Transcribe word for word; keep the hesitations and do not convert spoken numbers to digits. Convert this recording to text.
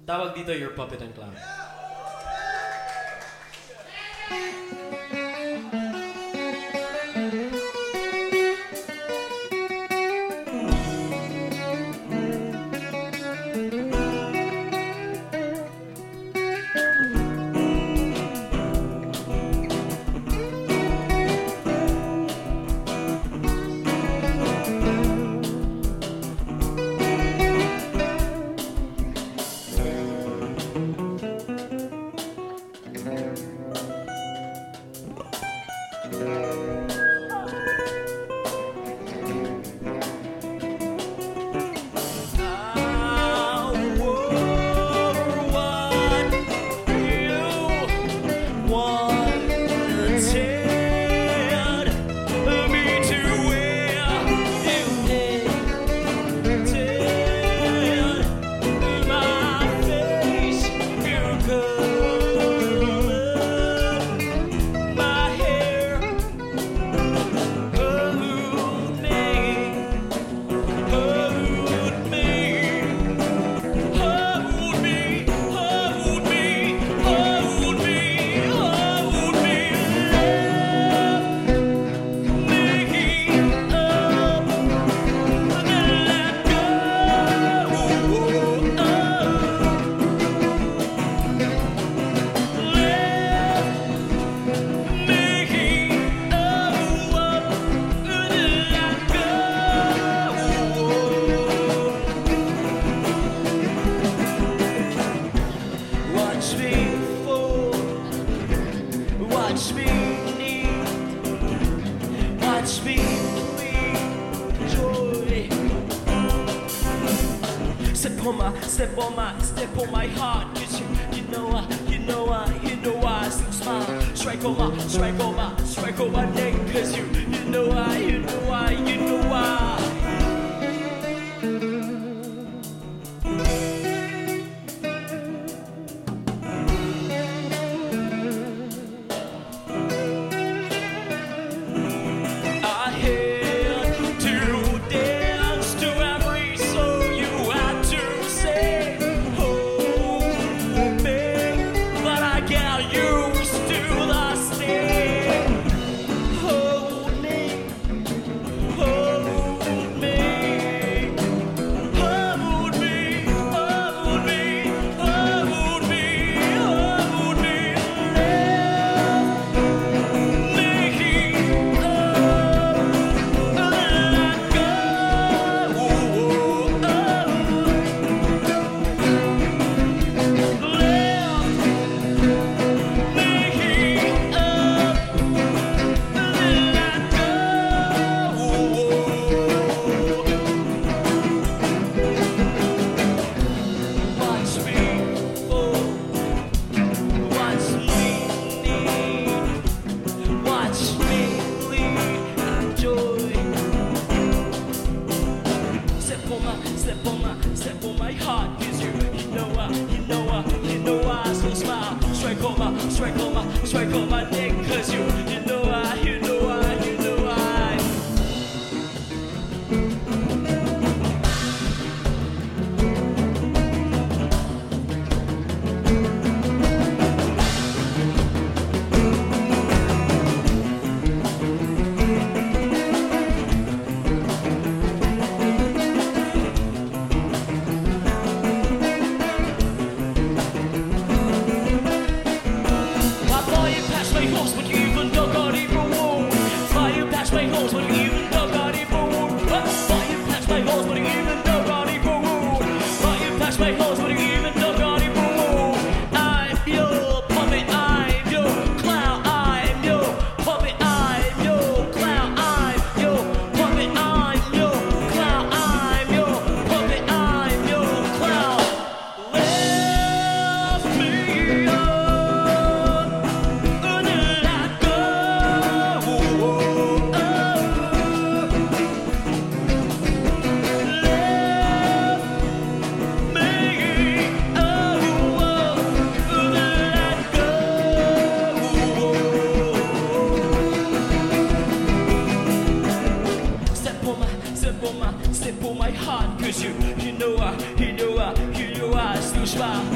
Tawag dito your puppet and clown. Watch me need, watch me bleed joy. Step on my, step on my, step on my heart. Cause you, you know I, you know I, you know I still smile. Strike on my, strike on my, strike on my neck. Cause you, you know I, you know I, you know I. Step on my, step on my heart. Cause you, you know I, you know I, you know I still smile. Strike on my, strike on my, strike on my neck. Cause you, you know I, you know I, you know I. Step on my heart, cause you, you know I, you know I, you know I still smile.